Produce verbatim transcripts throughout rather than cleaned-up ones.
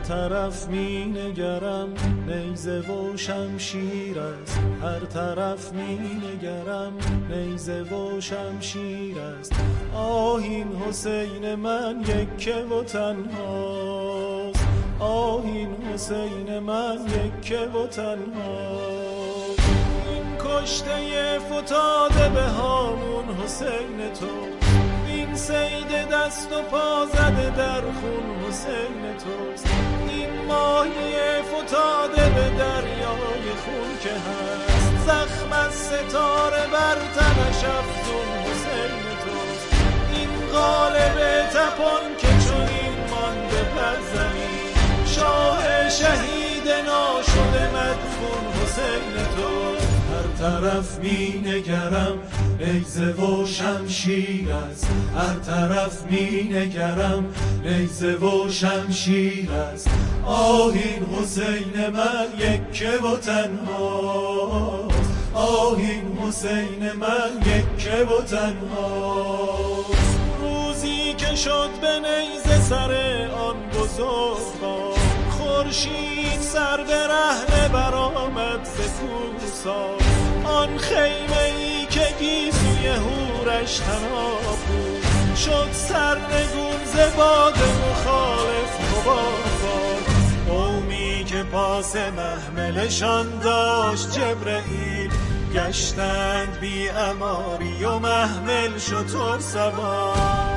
طرف می نگرم نیزه و شمشیر است، هر طرف می نگرم نیزه و شمشیر است. آه این حسین من یکه و تنهاست، آه این حسین من یکه و تنهاست. این کشته فتاده به هامون حسین تو، این سید دست و پا زده در خون حسین توست. این ماهی فتاده به دریای خون که هست، زخم از ستاره بر تنش افزون حسین توست. این قالب تپان که چنین مانده بر زمین، شاه شهید ناشده مدفون حسین توست. هر طرف می نگرم نیزه و شمشیر است، هر طرف می نگرم نیزه و شمشیر است. آه این حسین من یکه و تنهاست، آه این حسین من یکه و تنهاست. روزی که شد به نیزه سر آن بزرگوار، خورشید سر به رهنه برآمد ز کوهسار. آن خیمه ای که گیسوی هورش طناب بود، شد سرنگون ز باد مخالف غباربار. قومی که پاس محملشان داشت جبرئیل، گشتند بی اماری و محمل شتر سوار.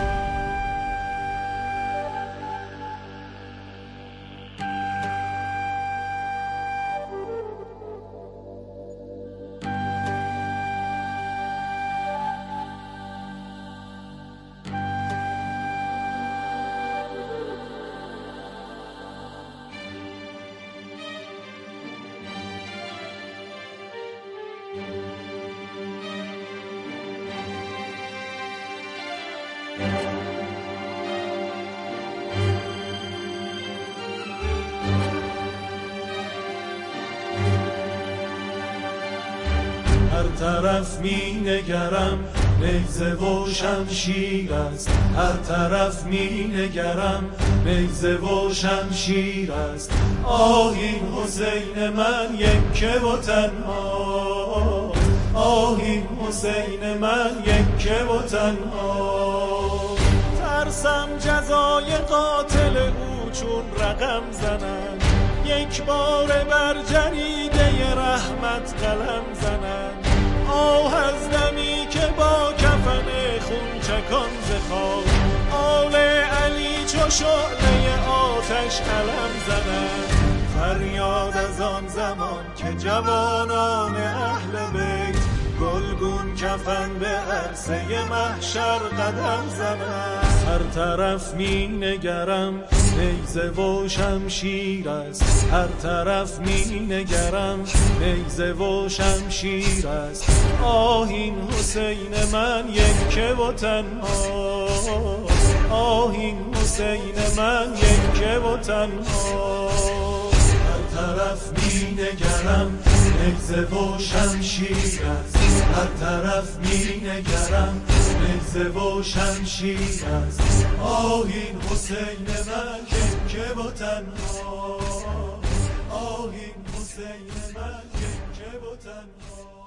هر طرف می نگرم نیزه و شمشیر است، هر طرف می نگرم نیزه و شمشیر است. آه این حسین من یکه و تنهاست، آه این حسین من یکه و تنهاست. ترسم جزای قاتل او چون رقم زنند، یک بار بر جریده رحمت قلم زنند. آه از دمی که با کفن خون چکان ز خاک، آل علی چو شعله آتش علم زنند. فریاد از آن زمان که جوانان اهل بیت، گلگون کفن به عرصه محشر قدم زنند. هر طرف می نگرم نیزه و شمشیر است، هر طرف می نگرم نیزه و شمشیر است. آه این حسین من یکه و تنهاست، آه این حسین من یکه و تنهاست. هر طرف می نگرم نیزه و شمشیر است، هر طرف می نگرم نیزه و شمشیر است. آه این حسین من یکه و تنها، آه این حسین من یکه و تنها.